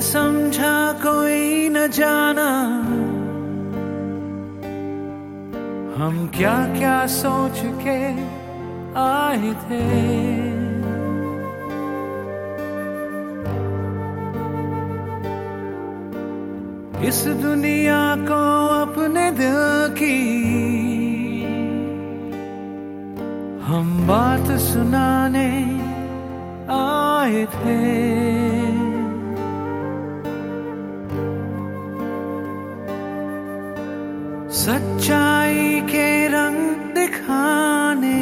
समझा कोई न जाना, हम क्या क्या सोच के आए थे। इस दुनिया को अपने दिल की हम बात सुनाने आए थे। सच्चाई के रंग दिखाने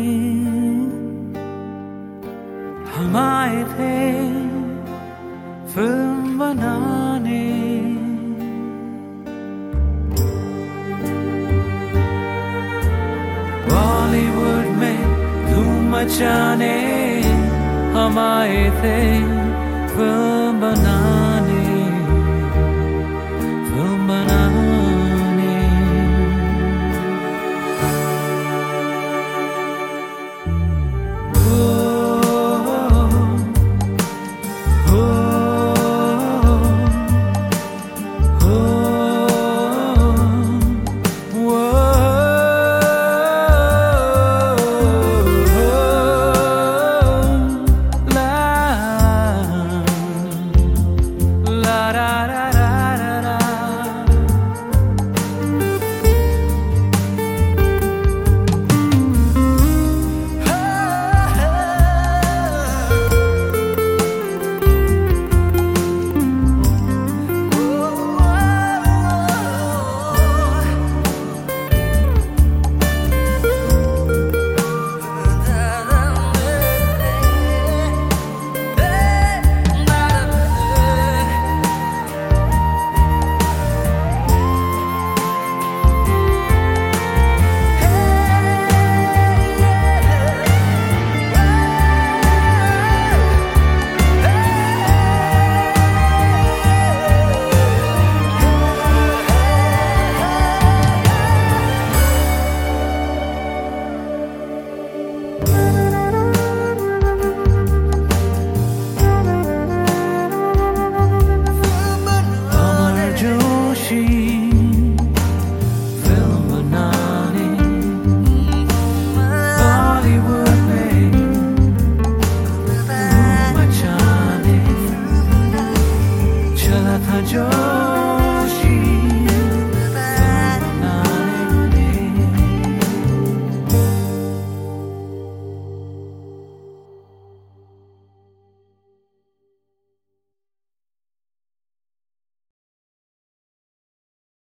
हम आए थे, फिल्म बनाने। बॉलीवुड में धूम मचाने हम आए थे, फिल्म बनाने।